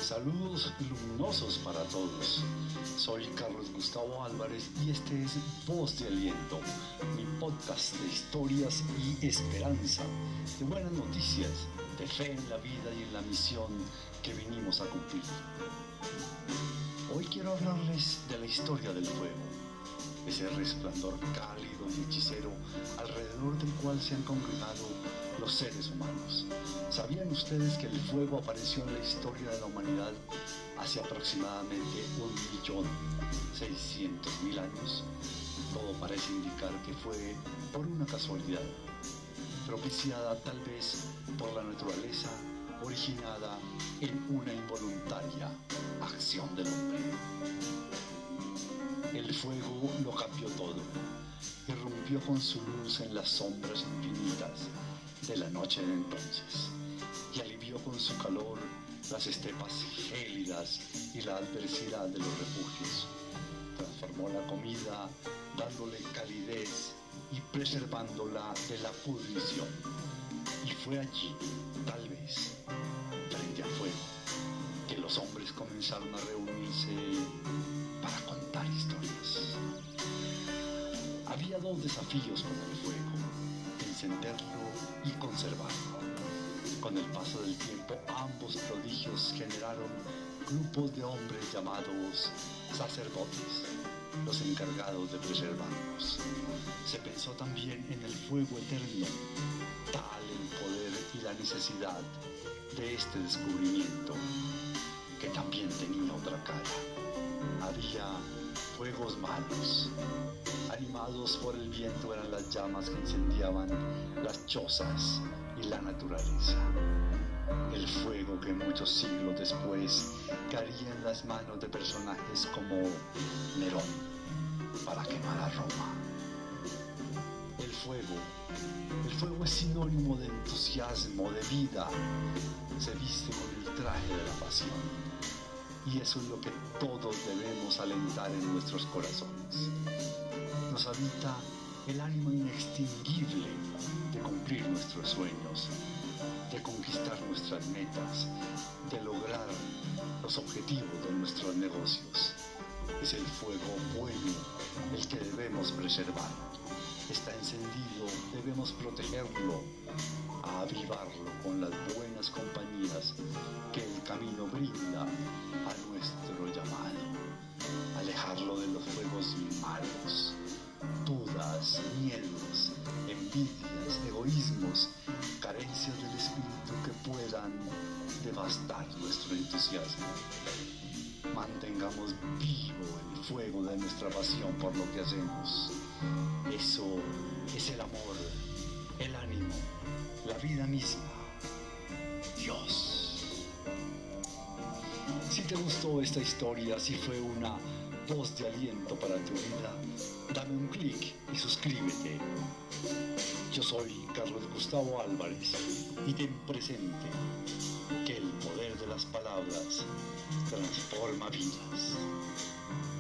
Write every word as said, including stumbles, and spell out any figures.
Saludos luminosos para todos. Soy Carlos Gustavo Álvarez y este es Voz de Aliento, mi podcast de historias y esperanza, de buenas noticias, de fe en la vida y en la misión que vinimos a cumplir. Hoy quiero hablarles de la historia del fuego, ese resplandor cálido y hechicero alrededor del cual se han congregado los seres humanos. ¿Sabían ustedes que el fuego apareció en la historia de la humanidad hace aproximadamente un millón seiscientos mil años? Todo parece indicar que fue por una casualidad, propiciada tal vez por la naturaleza, originada en una involuntaria acción del hombre. El fuego lo cambió todo, irrumpió con su luz en las sombras infinitas de la noche de entonces, y alivió con su calor las estepas gélidas y la adversidad de los refugios. Transformó la comida, dándole calidez y preservándola de la pudrición. Y fue allí, tal vez, frente al fuego, que los hombres comenzaron a reunirse para contar historias. Había dos desafíos con el fuego: encenderlo y conservarlo. Con el paso del tiempo, ambos prodigios generaron grupos de hombres llamados sacerdotes, los encargados de preservarlos. Se pensó también en el fuego eterno, tal el poder y la necesidad de este descubrimiento, que también tenía otra cara. Había fuegos malos. Animados por el viento eran las llamas que incendiaban las chozas y la naturaleza. El fuego que muchos siglos después caería en las manos de personajes como Nerón para quemar a Roma. El fuego, el fuego es sinónimo de entusiasmo, de vida. Se viste con el traje de la pasión. Y eso es lo que todos debemos alentar en nuestros corazones. Nos habita el ánimo inextinguible de cumplir nuestros sueños, de conquistar nuestras metas, de lograr los objetivos de nuestros negocios. Es el fuego bueno el que debemos preservar. Está encendido, debemos protegerlo, avivarlo con las buenas compañías que el camino brinda a nuestro llamado, alejarlo de los fuegos malos, dudas, miedos, envidias, egoísmos, carencias del espíritu que puedan devastar nuestro entusiasmo. Mantengamos vivo el fuego de nuestra pasión por lo que hacemos. Eso es el amor, el ánimo, la vida misma, Dios. Si te gustó esta historia, si fue una voz de aliento para tu vida, dame un clic y suscríbete. Yo soy Carlos Gustavo Álvarez y ten presente que el poder de las palabras transforma vidas.